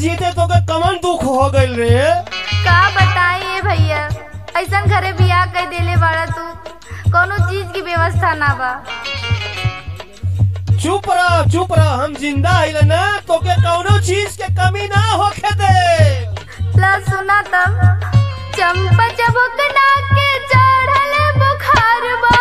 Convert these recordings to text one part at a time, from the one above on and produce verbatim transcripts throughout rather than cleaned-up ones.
जीते तो के कमन दुख हो गइल रे। का बताइए भैया, ऐसा घरे बियाह कर देले बाड़ा तू, कोनो चीज की व्यवस्था ना बा। चुप रह चुप रह, हम जिंदा आइल ना तो के कौनो चीज के कमी ना होखे दे। ला सुना तब चंपा चबुकना के चढ़ल बुखार बा।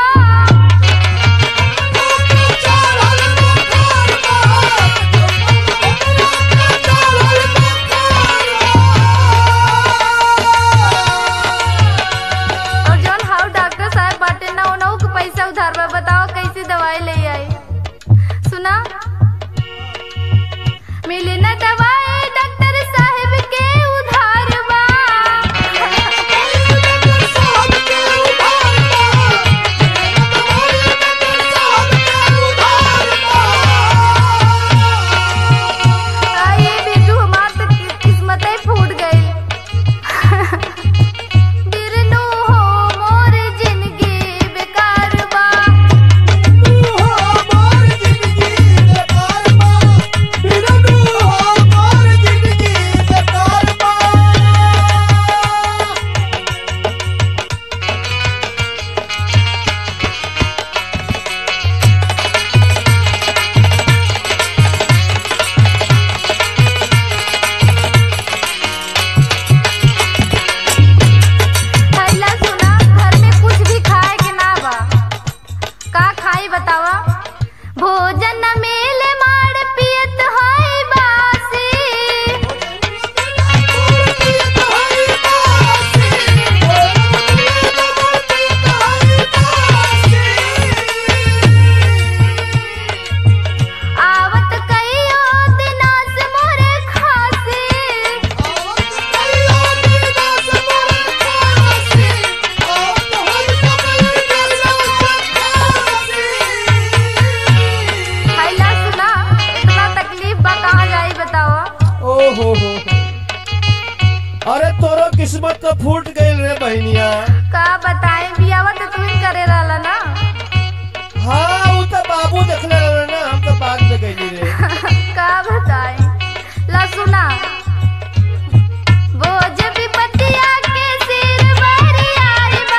और जौन हाउ डॉक्टर साहब बाटे ना उनहु के पैसा उधार बा, बताओ कैसे दवाई ले आई। सुना मिले ना दवाई डॉक्टर साहब के उधार बा। भोजन मेले मार पियत है बासी। आवत कईयो दिना से मोरे खासी। ओहो हो, अरे तोरो किस्मत तो फूट गइल रे बहनिया। का बताएं, बियाह तो तू ही करे रहला ना। हाँ वो तो बाबू देखले रहले ना, हम तो बाद में गइली रे। का बताएं, ला सुना वो जब पतिया के सिर बहरियार बा।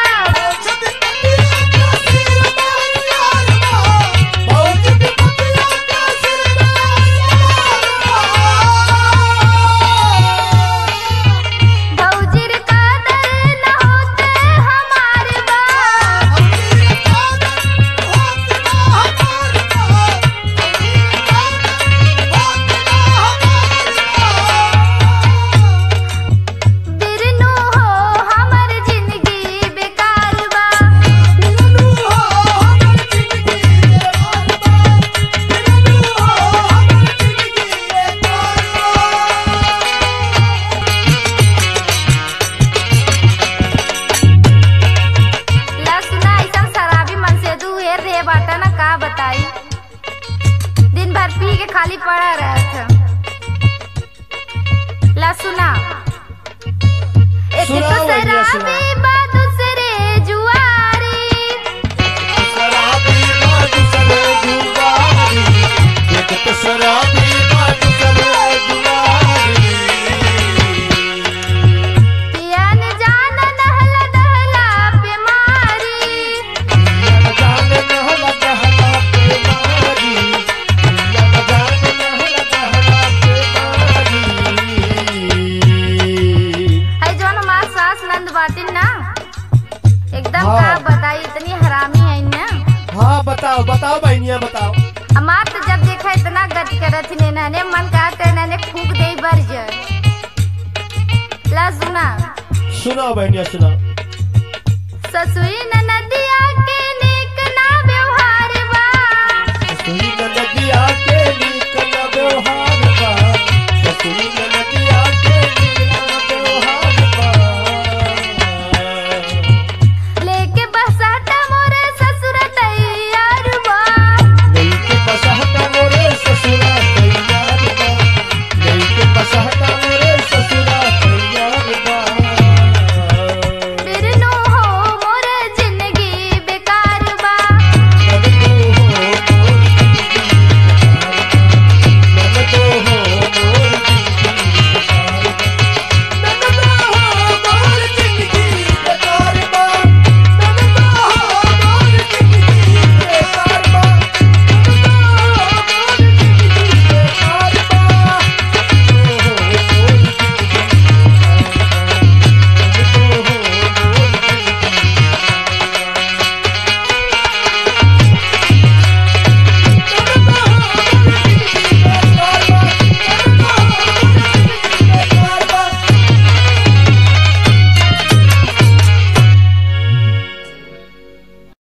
बाटा ना का बताई, दिन भर पी के खाली पड़ा रहा था। ला सुना एक तो शराबी बा दूसरे जुआरी। शराबी बा दूसरे जुआरी, एक तो शराबी बा दूसरे जुआरी। पियन जान नहला दहला बीमारी। पियन जान नहला दहला बीमारी, पियन जान नहला दहला बीमारी। है जौन हमार सास नंद बाटिन ना, एकदम हाँ। का बताई इतनी हरामी है ना। हाँ बताओ बताओ बहनिया बताओ। हमार तो जब देखा इतना गति करत ही ने मन कहते ने फूक दे बर जाए। ला सुना सुनाओ बहनिया सुनाओ। ससुई नदिया के